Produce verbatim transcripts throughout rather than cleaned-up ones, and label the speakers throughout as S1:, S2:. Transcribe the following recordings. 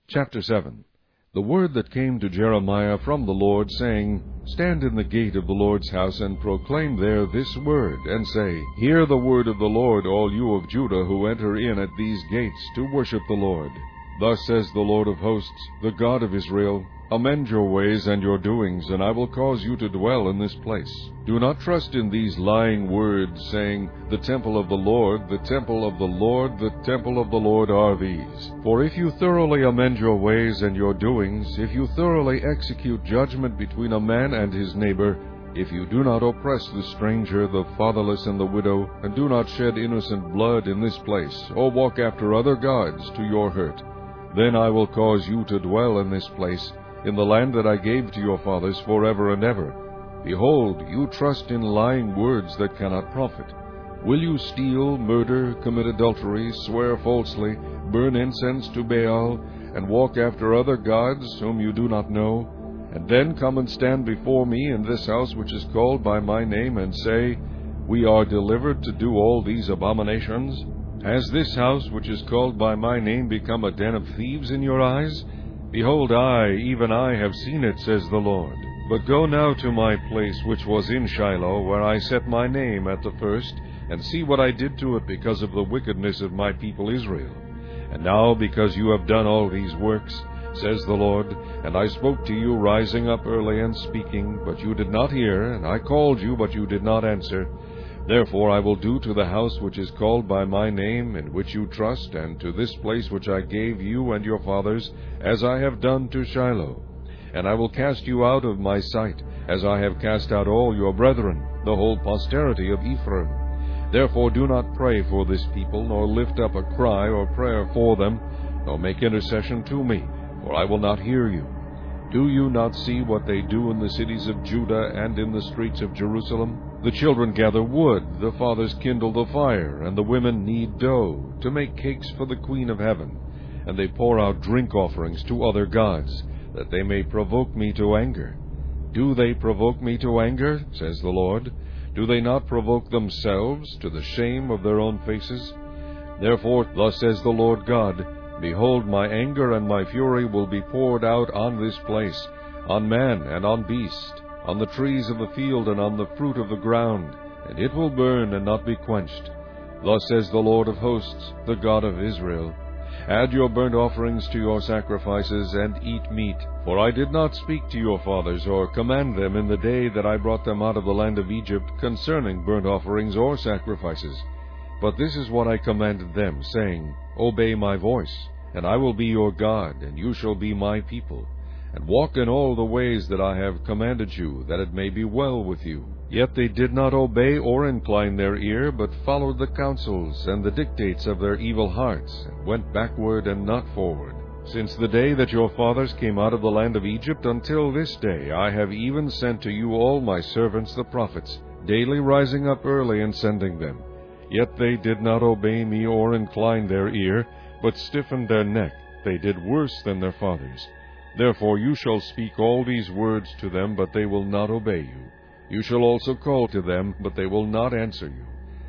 S1: Chapter seven. The word that came to Jeremiah from the Lord, saying, Stand in the gate of the Lord's house, and proclaim there this word, and say, Hear the word of the Lord, all you of Judah who enter in at these gates to worship the Lord. Thus says the Lord of hosts, the God of Israel, Amend your ways and your doings, and I will cause you to dwell in this place. Do not trust in these lying words, saying, The temple of the Lord, the temple of the Lord, the temple of the Lord are these. For if you thoroughly amend your ways and your doings, if you thoroughly execute judgment between a man and his neighbor, if you do not oppress the stranger, the fatherless, and the widow, and do not shed innocent blood in this place, or walk after other gods to your hurt, then I will cause you to dwell in this place, in the land that I gave to your fathers forever and ever. Behold, you trust in lying words that cannot profit. Will you steal, murder, commit adultery, swear falsely, burn incense to Baal, and walk after other gods whom you do not know, and then come and stand before me in this house which is called by my name, and say, We are delivered to do all these abominations? Has this house which is called by my name become a den of thieves in your eyes? Behold, I, even I, have seen it, says the Lord. But go now to my place which was in Shiloh, where I set my name at the first, and see what I did to it because of the wickedness of my people Israel. And now, because you have done all these works, says the Lord, and I spoke to you rising up early and speaking, but you did not hear, and I called you, but you did not answer, therefore I will do to the house which is called by my name, in which you trust, and to this place which I gave you and your fathers, as I have done to Shiloh. And I will cast you out of my sight, as I have cast out all your brethren, the whole posterity of Ephraim. Therefore do not pray for this people, nor lift up a cry or prayer for them, nor make intercession to me, for I will not hear you. Do you not see what they do in the cities of Judah and in the streets of Jerusalem? The children gather wood, the fathers kindle the fire, and the women knead dough, to make cakes for the Queen of Heaven. And they pour out drink offerings to other gods, that they may provoke me to anger. Do they provoke me to anger, says the Lord? Do they not provoke themselves to the shame of their own faces? Therefore, thus says the Lord God, Behold, my anger and my fury will be poured out on this place, on man and on beast, on the trees of the field and on the fruit of the ground, and it will burn and not be quenched. Thus says the Lord of hosts, the God of Israel, Add your burnt offerings to your sacrifices, and eat meat. For I did not speak to your fathers, or command them in the day that I brought them out of the land of Egypt, concerning burnt offerings or sacrifices. But this is what I commanded them, saying, Obey my voice, and I will be your God, and you shall be my people. And walk in all the ways that I have commanded you, that it may be well with you. Yet they did not obey or incline their ear, but followed the counsels and the dictates of their evil hearts, and went backward and not forward. Since the day that your fathers came out of the land of Egypt until this day, I have even sent to you all my servants the prophets, daily rising up early and sending them. Yet they did not obey me or incline their ear, but stiffened their neck. They did worse than their fathers. Therefore you shall speak all these words to them, but they will not obey you. You shall also call to them, but they will not answer you.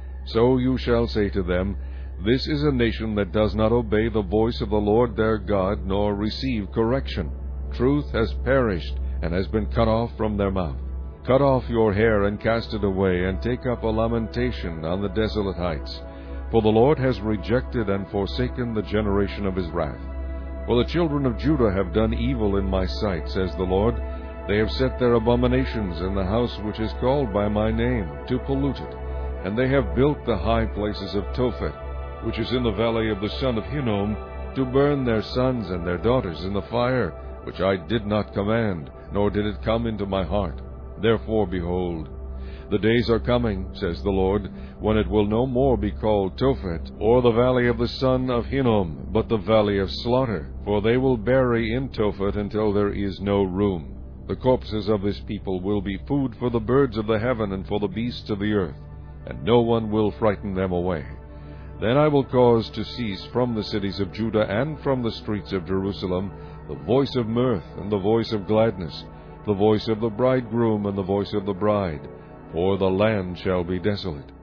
S1: So you shall say to them, This is a nation that does not obey the voice of the Lord their God, nor receive correction. Truth has perished, and has been cut off from their mouth. Cut off your hair, and cast it away, and take up a lamentation on the desolate heights. For the Lord has rejected and forsaken the generation of his wrath. For the children of Judah have done evil in my sight, says the Lord. They have set their abominations in the house which is called by my name, to pollute it. And they have built the high places of Tophet, which is in the valley of the son of Hinnom, to burn their sons and their daughters in the fire, which I did not command, nor did it come into my heart. Therefore, behold, the days are coming, says the Lord, when it will no more be called Tophet, or the valley of the son of Hinnom, but the valley of slaughter. For they will bury in Tophet until there is no room. The corpses of this people will be food for the birds of the heaven and for the beasts of the earth, and no one will frighten them away. Then I will cause to cease from the cities of Judah and from the streets of Jerusalem the voice of mirth and the voice of gladness, the voice of the bridegroom and the voice of the bride, for the land shall be desolate.